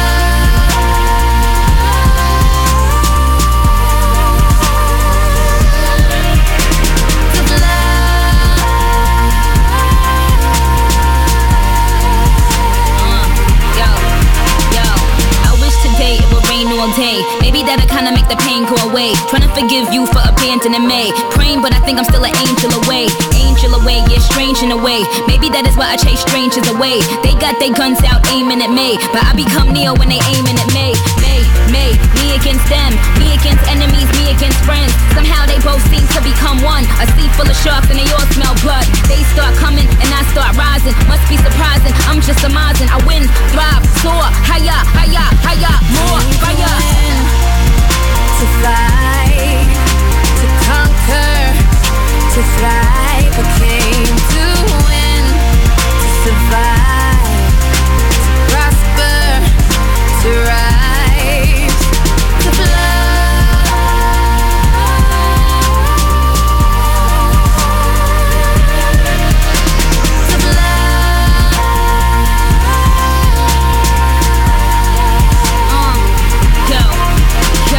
All day. Maybe that'll kinda make the pain go away. Trying to forgive you for abandoning me. Praying, but I think I'm still an angel away. Angel away, yeah, strange in a way. Maybe that is why I chase strangers away. They got their guns out aiming at me, but I become Neo when they aiming at me. Me against them, me against enemies, me against friends. Somehow they both seem to become one. A sea full of sharks and they all smell blood. They start coming and I start rising. Must be surprising, I'm just surmising. I win, thrive, soar, higher, higher, higher, more fire. To fight, to conquer, to thrive. I came to win, to survive, to prosper, to rise, to fly.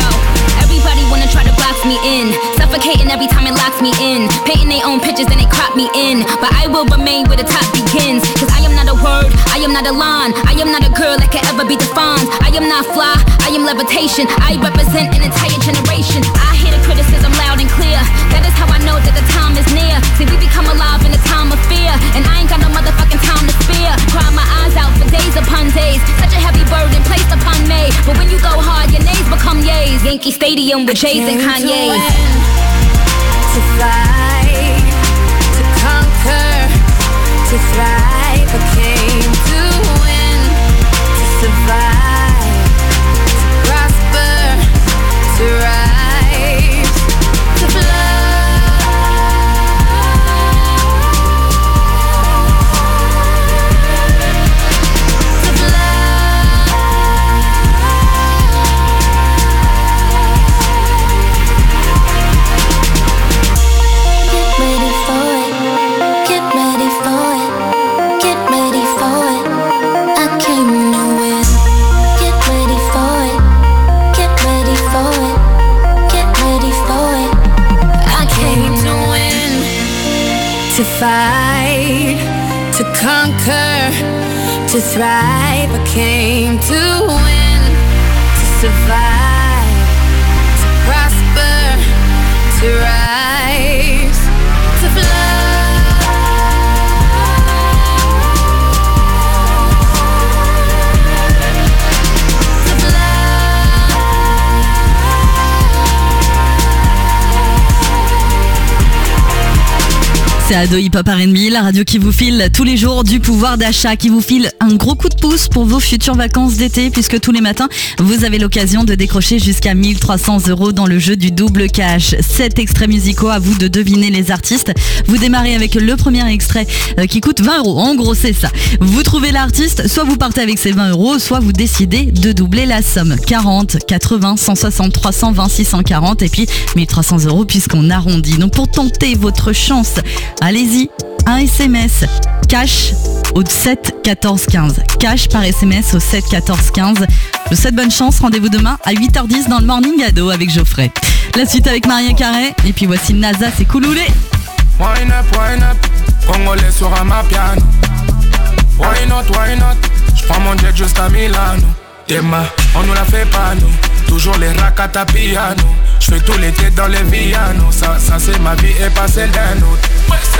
Me in, suffocating every time it locks me in. Painting their own pictures and they crop me in, but I will remain where the top begins. Cause I am not a word, I am not a line, I am not a girl that can ever be defined. I am not fly, I am levitation. I represent an entire generation. I hear the criticism loud and clear. That is how I know that the time is near. See, we become alive in a time of fear, and I ain't got no motherfucking time to spare. Cry my eyes out for days upon days. Such a heavy burden placed upon me. But when you go hard, your nays become yays. Yankee Stadium with Jays and Kanye's. To fight, to conquer, to thrive. I came to win, to survive, to prosper, to rise, to fly. To fight, to conquer, to thrive. I came to win, to survive, to prosper, to rise, to fly. C'est Ado Hip Hop R&B, la radio qui vous file tous les jours du pouvoir d'achat, qui vous file un gros coup de pouce pour vos futures vacances d'été, puisque tous les matins, vous avez l'occasion de décrocher jusqu'à 1300 € dans le jeu du double cash. 7 extraits musicaux, à vous de deviner les artistes. Vous démarrez avec le premier extrait qui coûte 20 €. En gros, c'est ça. Vous trouvez l'artiste, soit vous partez avec ces 20 €, soit vous décidez de doubler la somme. 40, 80, 160, 320, 640 et puis 1300 € puisqu'on arrondit. Donc pour tenter votre chance, allez-y, un SMS, cash au 7 14 15. Cash par SMS au 7 14 15. Je vous souhaite bonne chance, rendez-vous demain à 8h10 dans le Morning Ado avec Geoffrey. La suite avec Maria Carré, et puis voici NASA, c'est Couloulé. Wine up, Congolais sur un piano. Why not, j'prends mon jet jusqu'à Milano. Théma, on nous la fait pas nous, toujours les rakata piano. J'fais tout l'été dans les Villanos, ça c'est ma vie et pas celle d'un autre.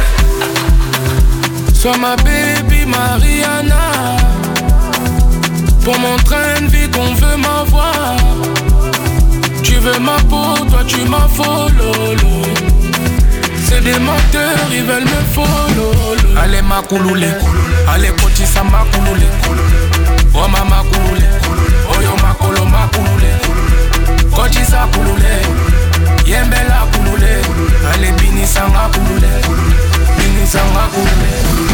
Sois ma baby Mariana, pour mon train de vie qu'on veut m'avoir. Tu veux ma peau, toi tu m'as follow. C'est des menteurs, ils veulent me follow. Allez ma couloulé, allez poti ça ma couloulé. Oh mama couloulé, oh yo ma colo ma couloulé. Kochi sa couloulé, yembela couloulé. Allez bini sanga couloulé, bini sanga couloulé.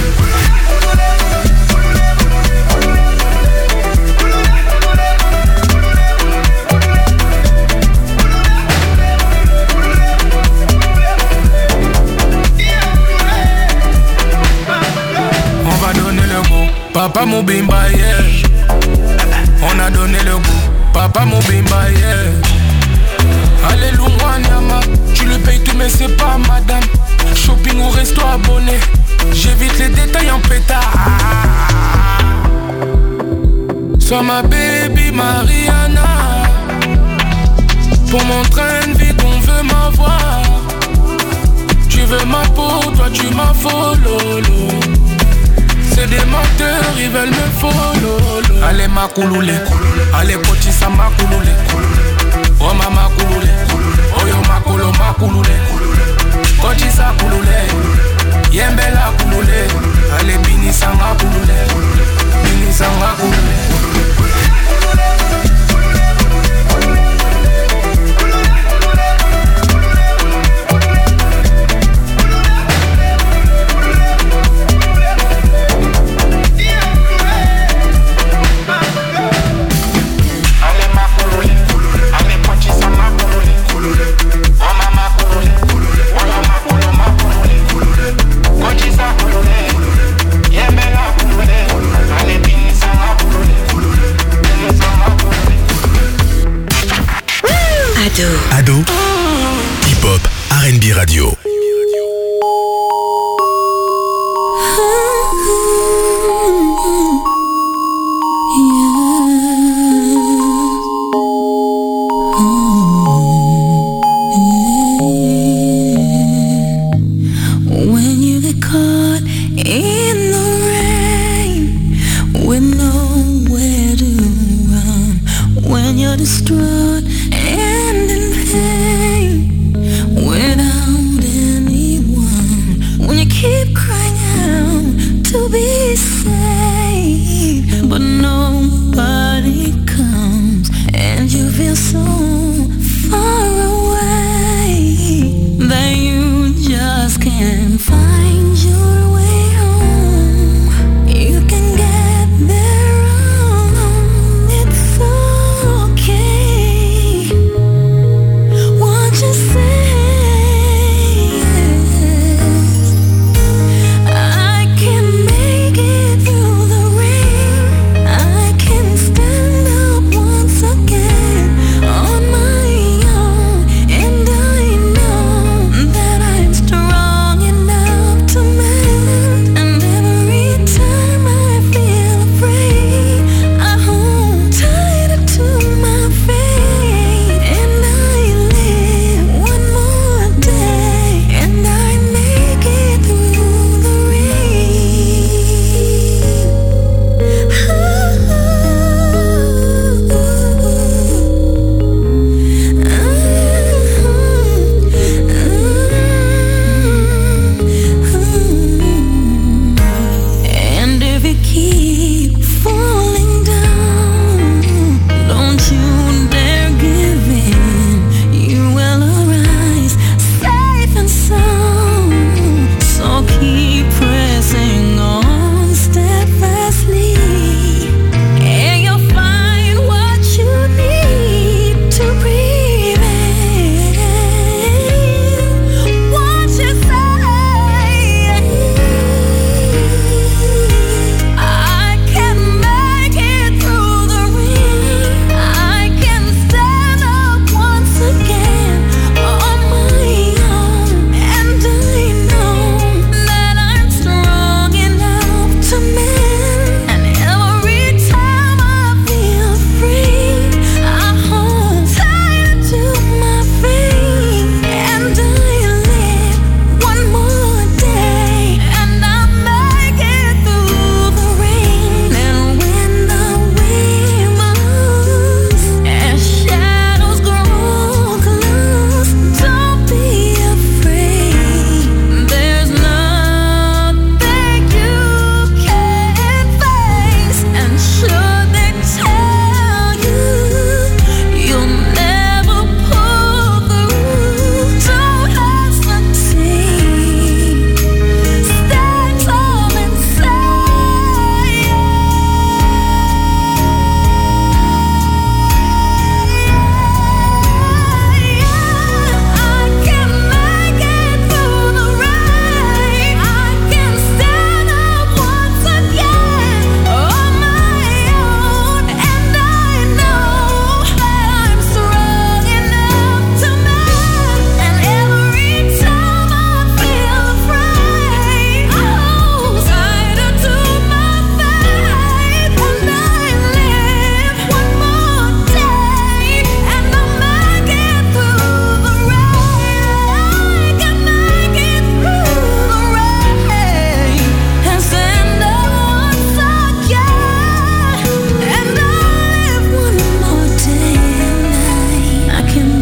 On va donner le goût, papa Moubimba yeah. On a donné le goût, papa Moubimba yeah. Alléluia Nyama, tu le payes tout mais c'est pas madame. Shopping ou resto abonné, j'évite les détails en pétard. Sois ma baby Mariana, pour mon train de vie qu'on veut m'avoir. Tu veux ma peau, toi tu m'as follow. C'est des menteurs, ils veulent me follow. Allez ma couloulé, allez poti ça ma couloulé. Oh mama couloulé, oh yo ma colo ma couloulé. Kochi sa couloulé, yembela couloulé. Allez bini sanga couloulé, bini sanga couloulé. Ado, hip-hop, R&B radio.